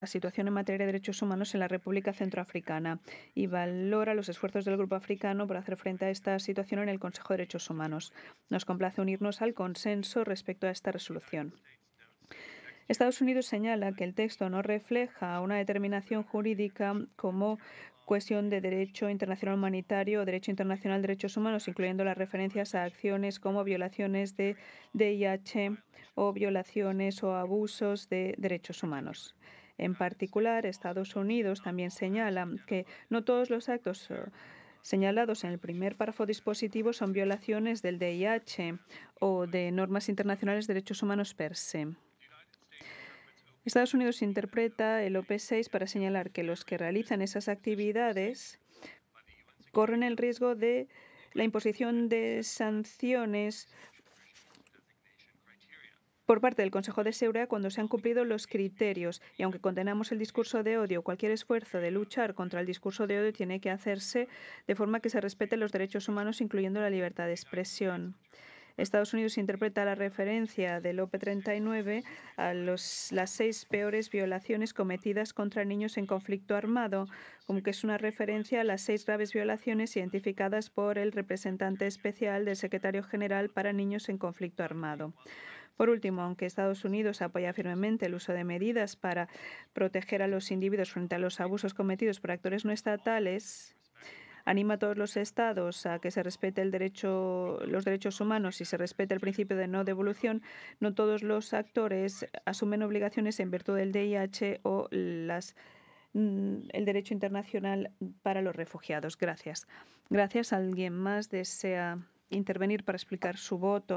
la situación en materia de derechos humanos en la República Centroafricana y valora los esfuerzos del Grupo Africano por hacer frente a esta situación en el Consejo de Derechos Humanos. Nos complace unirnos al consenso respecto a esta resolución. Estados Unidos señala que el texto no refleja una determinación jurídica como cuestión de derecho internacional humanitario o derecho internacional de derechos humanos, incluyendo las referencias a acciones como violaciones de DIH o violaciones o abusos de derechos humanos. En particular, Estados Unidos también señala que no todos los actos señalados en el primer párrafo dispositivo son violaciones del DIH o de normas internacionales de derechos humanos per se. Estados Unidos interpreta el OP6 para señalar que los que realizan esas actividades corren el riesgo de la imposición de sanciones por parte del Consejo de Seguridad cuando se han cumplido los criterios. Y aunque condenamos el discurso de odio, cualquier esfuerzo de luchar contra el discurso de odio tiene que hacerse de forma que se respeten los derechos humanos, incluyendo la libertad de expresión. Estados Unidos interpreta la referencia del OP39 a las 6 peores violaciones cometidas contra niños en conflicto armado, como que es una referencia a las 6 graves violaciones identificadas por el representante especial del Secretario General para Niños en Conflicto Armado. Por último, aunque Estados Unidos apoya firmemente el uso de medidas para proteger a los individuos frente a los abusos cometidos por actores no estatales, anima a todos los estados a que se respete los derechos humanos y se respete el principio de no devolución. No todos los actores asumen obligaciones en virtud del DIH o el derecho internacional para los refugiados. Gracias. Gracias. ¿Alguien más desea intervenir para explicar su voto?